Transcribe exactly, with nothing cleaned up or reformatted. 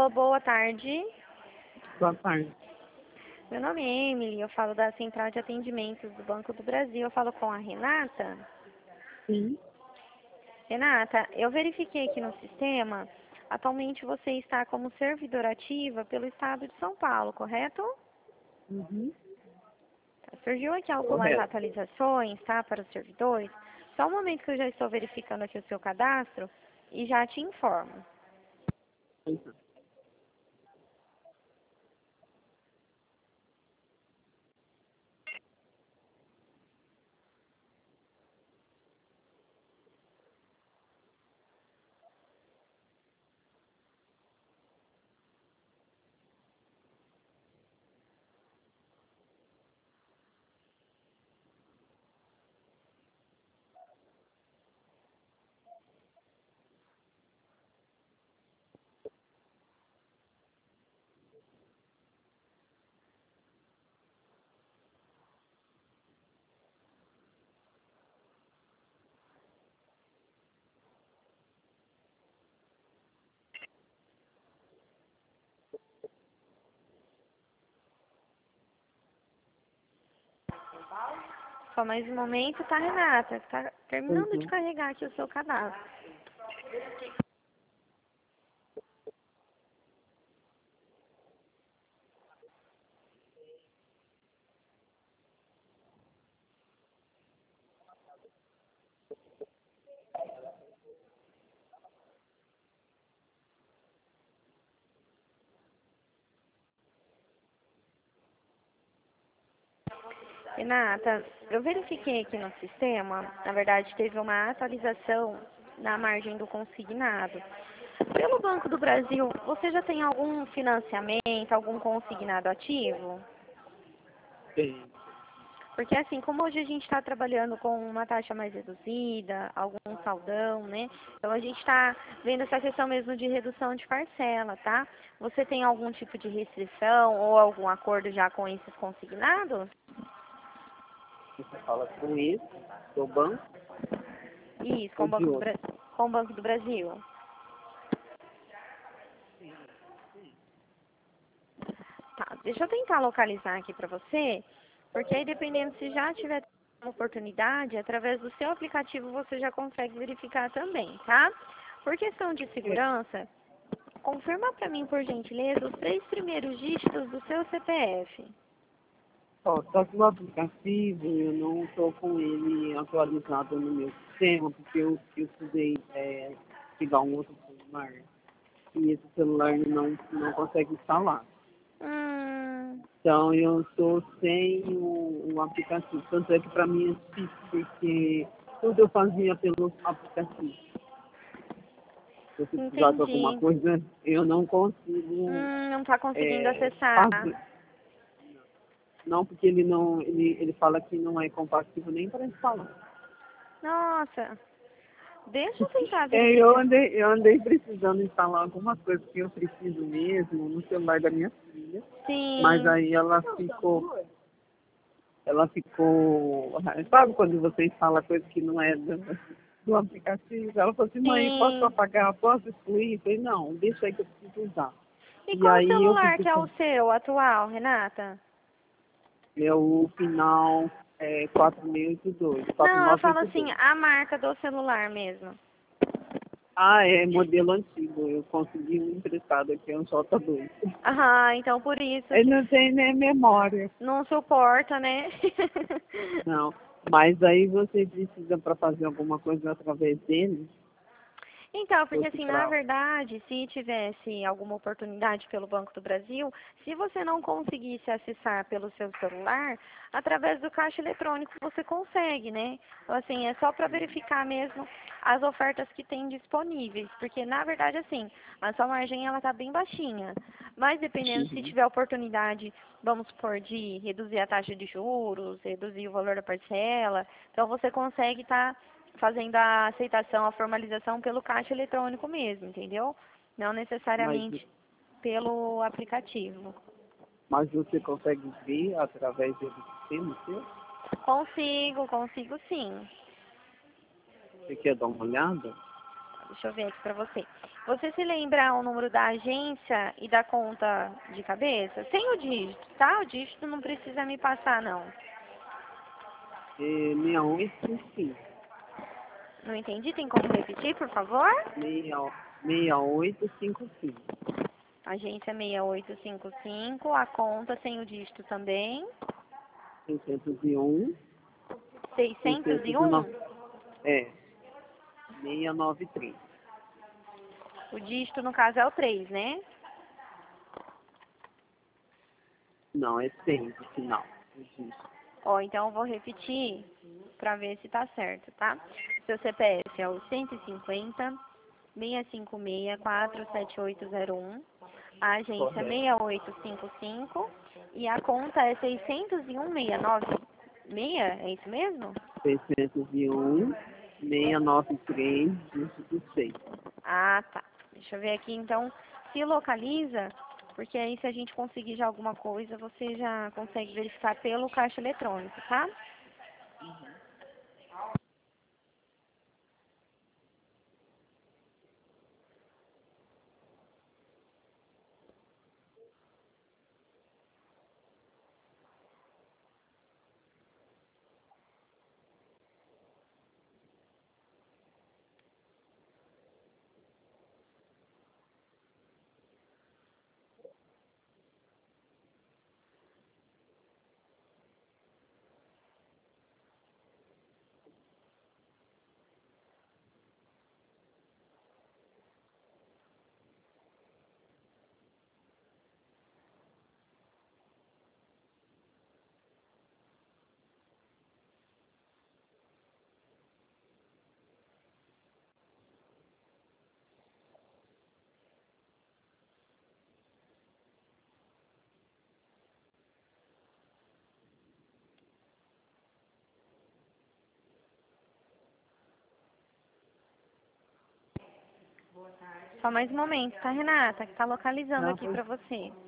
Alô, boa tarde. Boa tarde. Meu nome é Emily, eu falo da Central de Atendimentos do Banco do Brasil. Eu falo com a Renata. Sim. Renata, eu verifiquei aqui no sistema. Atualmente você está como servidora ativa pelo Estado de São Paulo, correto? Uhum. Surgiu aqui algumas Correto. atualizações, tá, para os servidores. Só um momento que eu já estou verificando aqui o seu cadastro e já te informo. Uhum. Só mais um momento, tá, Renata? Está terminando de Uhum. carregar aqui o seu cadastro. Renata, eu verifiquei aqui no sistema, na verdade teve uma atualização na margem do consignado. Pelo Banco do Brasil, você já tem algum financiamento, algum consignado ativo? Sim. Porque assim, como hoje a gente está trabalhando com uma taxa mais reduzida, algum saldão, né? Então a gente está vendo essa questão mesmo de redução de parcela, tá? Você tem algum tipo de restrição ou algum acordo já com esses consignados? Você fala com esse, do banco Isso, com ou o de Banco do, outro? Bra... com o Banco do Brasil. Tá, deixa eu tentar localizar aqui para você, porque aí dependendo se já tiver uma oportunidade, através do seu aplicativo você já consegue verificar também, tá? Por questão de segurança, confirma para mim, por gentileza, os três primeiros dígitos do seu C P F. Ó, só que o aplicativo eu não estou com ele atualizado no meu sistema, porque eu, eu precisei é, pegar um outro celular e esse celular não, não consegue instalar. Hum, Então eu estou sem o, o aplicativo. Tanto é que para mim é difícil, porque tudo eu fazia pelo aplicativo. Se você precisar de alguma entendi. coisa, eu não consigo Hum, não está conseguindo é, acessar. fazer. Não, porque ele não, ele, ele fala que não é compatível nem para instalar. Nossa, deixa eu tentar É, eu verificar. andei, eu andei precisando instalar algumas coisas que eu preciso mesmo no celular da minha filha, mas Sim, aí ela ficou, ela ficou, sabe quando você instala coisa que não é do, do aplicativo? Ela falou assim, mãe, posso sim. apagar, posso excluir? Eu falei, não, deixa aí que eu preciso usar. E E qual aí eu celular pedi que é para o seu atual, Renata? meu final é quatro seis oito dois, Não, eu falo assim, quatro nove oito dois. a marca do celular mesmo. Ah, é modelo antigo. Eu consegui um emprestado aqui, é um J dois. Ah, então por isso Ele que não tem nem memória. não suporta, né? Não. Mas aí você precisa para fazer alguma coisa através dele, Então, porque fosse assim, na para. verdade, se tivesse alguma oportunidade pelo Banco do Brasil, se você não conseguisse acessar pelo seu celular, através do caixa eletrônico você consegue, né? Então, assim, é só para verificar mesmo as ofertas que tem disponíveis, porque na verdade, assim, a sua margem ela tá bem baixinha, mas dependendo se Uhum. tiver oportunidade, vamos supor, de reduzir a taxa de juros, reduzir o valor da parcela, então você consegue estar fazendo a aceitação, a formalização pelo caixa eletrônico mesmo, entendeu? Não Mas, necessariamente pelo aplicativo. mas você consegue ver através do sistema seu? Consigo, consigo sim. Você quer dar uma olhada? Deixa eu ver aqui pra você. Você se lembra o número da agência e da conta de cabeça? Sem o dígito, tá? O dígito não precisa me passar, não. É seis oito cinco cinco. Não entendi? Tem como repetir, por favor? seis oito cinco cinco. Agência seis oito cinco cinco, a conta sem o dígito também. seiscentos e um. seiscentos e seiscentos e um. nove. É. seiscentos e noventa e três. O dígito, no caso, é o três, né? Não, é cem no final. O dígito. Ó, então eu vou repetir para ver se tá certo, tá? Seu C P F é o cento e cinquenta, seiscentos e cinquenta e seis, quatro sete oito zero um. A agência Correto. seis oito cinco cinco e a conta é seiscentos e um, seis nove seis, é isso mesmo? seiscentos e um, seiscentos e noventa e três, dígito seis. Ah, tá. Deixa eu ver aqui, então, se localiza, porque aí se a gente conseguir já alguma coisa, você já consegue verificar pelo caixa eletrônico, tá? Só mais um momento, tá, Renata? Que tá localizando Não, aqui foi pra você.